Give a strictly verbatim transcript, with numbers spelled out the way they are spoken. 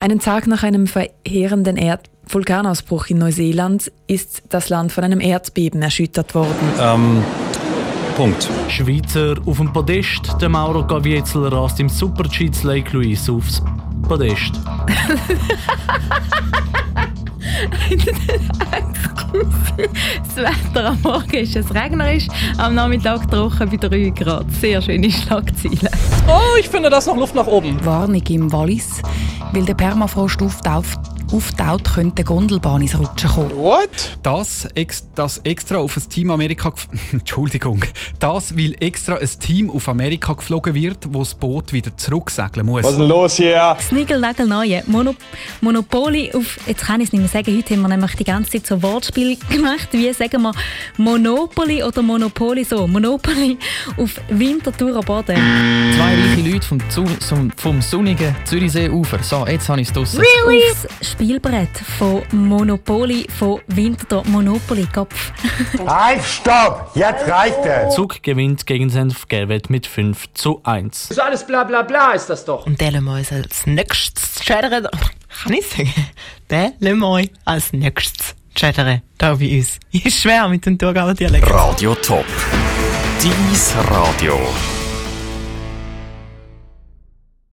Einen Tag nach einem verheerenden Erd- Vulkanausbruch in Neuseeland ist das Land von einem Erdbeben erschüttert worden. Ähm, Punkt. Schweizer auf dem Podest. Der Mauro Gavietzel rast im Super-G zu Lake Louise aufs Podest. Das Wetter am Morgen ist es regnerisch, am Nachmittag trocken bei drei Grad. Sehr schöne Schlagzeilen. Oh, ich finde, da ist noch Luft nach oben. Warnung im Wallis. Weil der Permafrost auftaucht, auftaut, könnte die Gondelbahn ins Rutschen kommen. What? Das, ex, das extra auf ein Team Amerika... Gef- Entschuldigung. Das, weil extra ein Team auf Amerika geflogen wird, wo das Boot wieder zurücksegeln muss. Was ist denn los hier? Das Nigelnagelneue Mono- Monopoly auf... Jetzt kann ich es nicht mehr sagen. Heute haben wir nämlich die ganze Zeit so Wortspiel gemacht. Wie sagen wir Monopoly oder Monopoly so? Monopoly auf Winterthurer Boden. Zwei reiche Leute vom, Zu- vom, vom sonnigen Zürichseeufer. So, jetzt habe ich es draussen. Really? Aufs Spielbrett von Monopoly von Winterthur. Monopoly Kopf. Halt, stopp! Jetzt reicht es! Zug gewinnt gegen Senf Gerwet mit fünf zu eins. Das ist alles bla bla bla, ist das doch. Und den lassen wir uns als nächstes chattern. Kann ich sagen? Den lassen wir uns als nächstes chattern. Da bei uns. Ist schwer mit dem Thurgauer Dialekt. Radio Top. Dies Radio.